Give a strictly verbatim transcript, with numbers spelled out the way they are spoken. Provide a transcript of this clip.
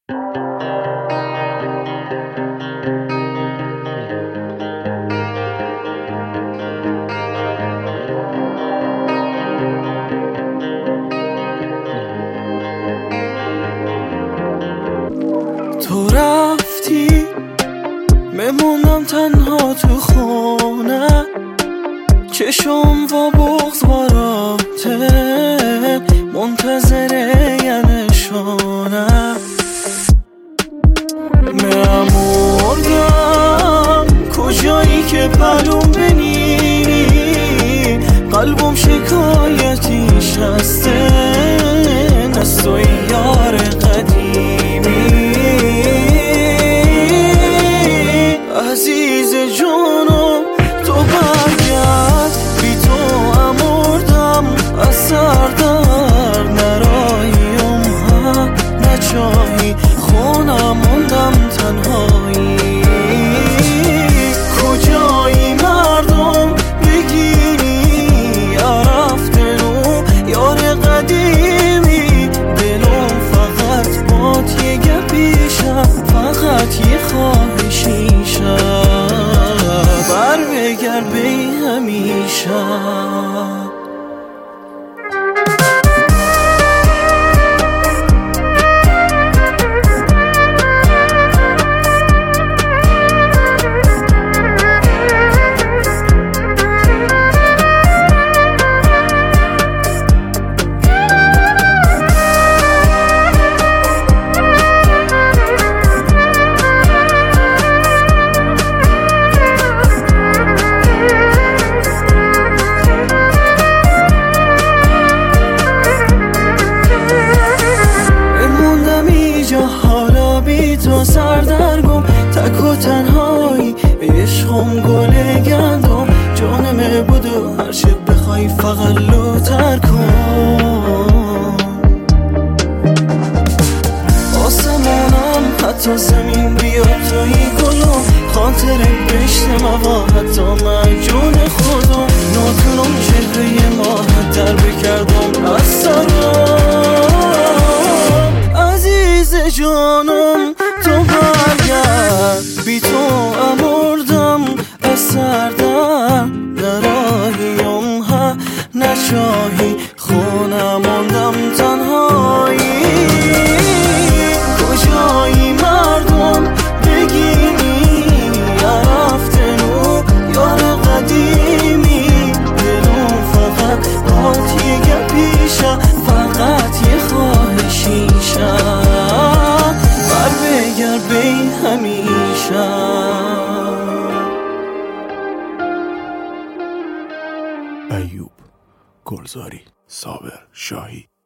تو رفتی میمونم تنها تو خونه، چشم و بغض باراته منتظر یه نشانه. میمردم کجایی که پلوم بینی، قلبم شکایتیش هسته نستوی یار قدیمی. عزیز جانم تو برگرد، بی تو امردم از سر در نراییم ها نچاهی خونم موندم تنهایی. کجایی مردم بگیری رفتنو یار قدیمی، دلم فقط بات یه گپیشم، فقط یه خواهشیشم، بر بگر بی همیشه. حالا بی تو سردرگم، تک و تنهایی عشقم گل گندم، جانمه بودو هر شب بخوای فقط لوتر کن. آسمانم حتی زمین بیاد توی گلم، خاطره بشتم و حتی مجون خودم، ناتونم چهره ماه در بکردم از سرم. عزیز جانم تو برگرد، بی تو امردم از سر در نراهیم ها نچاهی خونم موندم تنهایی. کجایی مردم بگیری رفتنو یار قدیمی، دلم فقط بات یه گپیشه، فقط یه خواهشیشه، بر بگر بی همیشه. ایوب گلزاری، صابر شاهی.